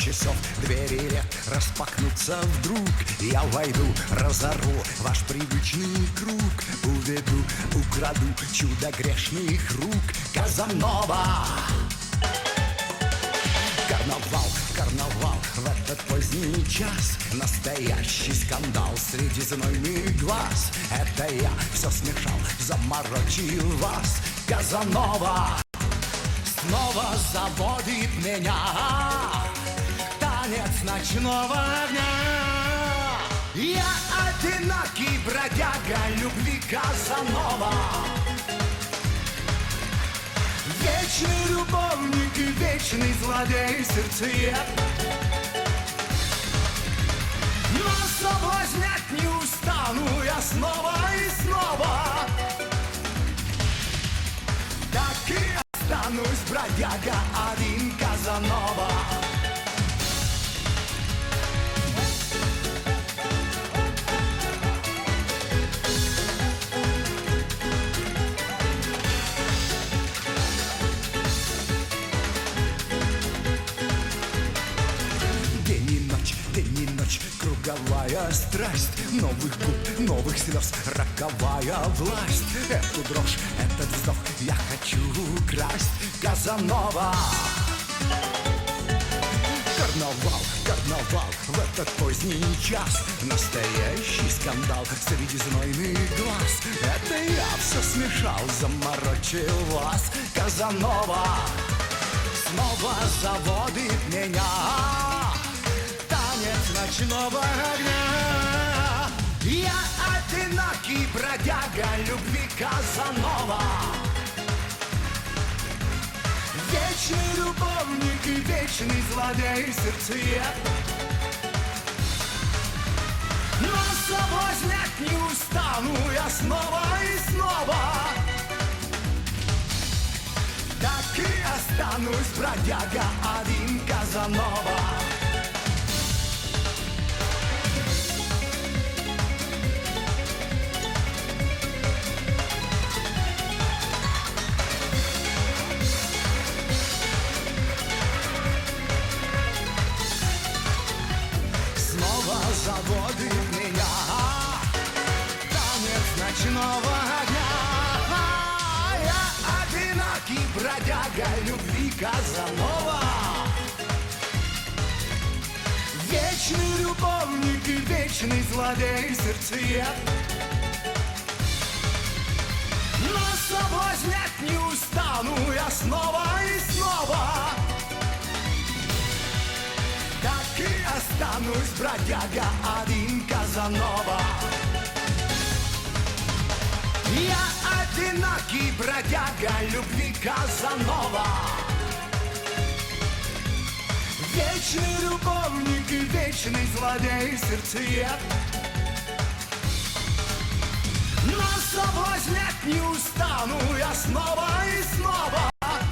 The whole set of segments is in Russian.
часов двери ряд распахнутся вдруг. Я войду, разорву ваш привычный круг, уведу, украду чудо грешных рук. Казанова! Карнавал, карнавал, в этот поздний час настоящий скандал среди знойных глаз. Это я все смешал, заморочил вас. Казанова снова заводит меня, танец ночного огня. Я одинокий бродяга любви, Казанова. Вечный любовник и вечный злодей сердцеед. Но соблазнять не устану я снова и снова. Так и останусь бродяга один, Казанова. День и ночь, круговая страсть, новых губ, новых слез, роковая власть. Эту дрожь, этот вздох я хочу украсть, Казанова. Карнавал, карнавал, в этот поздний час настоящий скандал среди знойных глаз. Это я все смешал, заморочил вас, Казанова. Снова заводит меня ночного огня. Я одинокий бродяга любви, Казанова. Вечный любовник и вечный злодей сердцеед. Но соблазнять не устану я снова и снова. Так и останусь бродяга один, Казанова. Заводит меня танец ночного огня. Я одинокий бродяга любви, Казанова. Вечный любовник и вечный злодей сердцеед. Но соблазнять не устану я снова и снова. Так и останусь бродяга один, Казанова. Я одинокий бродяга любви, Казанова. Вечный любовник и вечный злодей сердцеед. Но соблазнять не устану я снова и снова.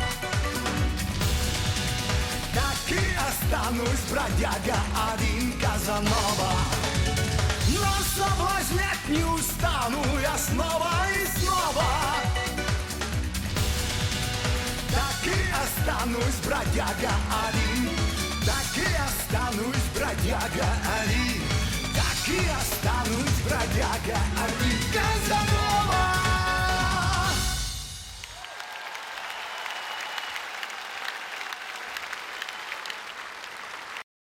Останусь бродяга один, Казанова. Но соблазнять не устану я снова и снова. Так и останусь бродяга один. Так и останусь бродяга один. Так и останусь бродяга один.